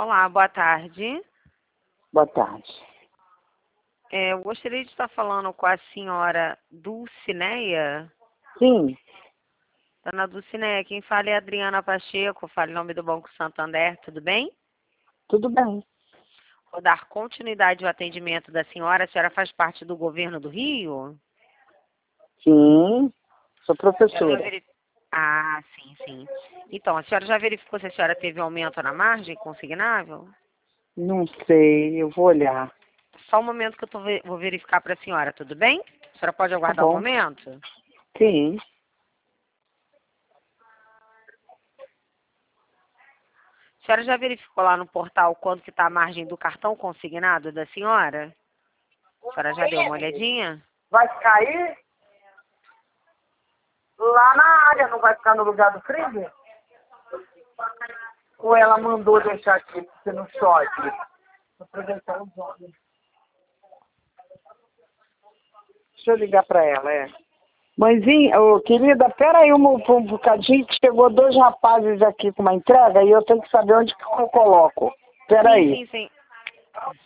Olá, boa tarde. Boa tarde. Eu gostaria de estar falando com a senhora Dulcineia. Sim, Dona Dulcineia, quem fala é a Adriana Pacheco, fala em nome do Banco Santander, tudo bem? tudo bem. Vou dar continuidade ao atendimento da senhora. A senhora faz parte do governo do Rio? Sim, sou A senhora já professora. Ah, sim, sim. Então, a senhora já verificou se a senhora teve aumento na margem consignável? Não sei, eu vou olhar. Só um momento que vou verificar para a senhora, tudo bem? A senhora pode Tá aguardar um bom. momento? Sim, A senhora já verificou lá no portal quanto que está a margem do cartão consignado da senhora? A senhora já deu uma olhadinha? vai cair lá na área, não vai ficar no lugar do freezer? Ou ela mandou deixar aqui, porque não chove? Vou aproveitar os olhos. Deixa eu ligar para ela, Mãezinha, querida, peraí um bocadinho que chegou 2 rapazes aqui com uma entrega e eu tenho que saber onde que eu coloco. Sim, Peraí. sim, sim.